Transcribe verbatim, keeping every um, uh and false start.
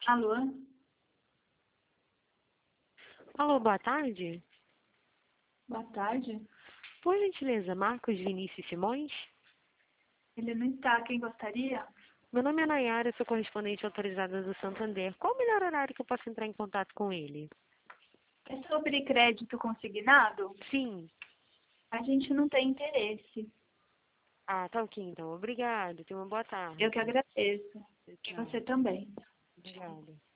Alô? Alô, boa tarde. Boa tarde. Por gentileza, Marcos Vinícius Simões? Ele não está. Quem gostaria? Meu nome é Nayara, sou correspondente autorizada do Santander. Qual o melhor horário que eu posso entrar em contato com ele? É sobre crédito consignado? Sim. A gente não tem interesse. Ah, tá ok então. Obrigado. Tenha uma boa tarde. Eu que agradeço. E Tchau. você também. Obrigada.